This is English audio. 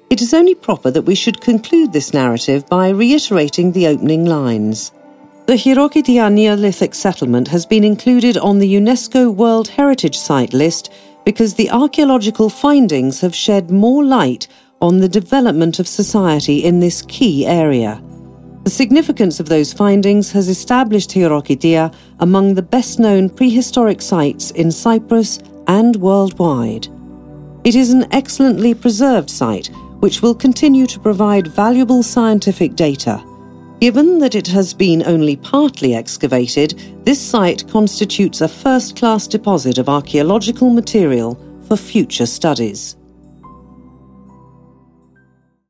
It is only proper that we should conclude this narrative by reiterating the opening lines. The Hirokitia Neolithic settlement has been included on the UNESCO World Heritage Site list because the archaeological findings have shed more light on the development of society in this key area. The significance of those findings has established Hirokitia among the best-known prehistoric sites in Cyprus and worldwide. It is an excellently preserved site which will continue to provide valuable scientific data. Given that it has been only partly excavated, this site constitutes a first-class deposit of archaeological material for future studies.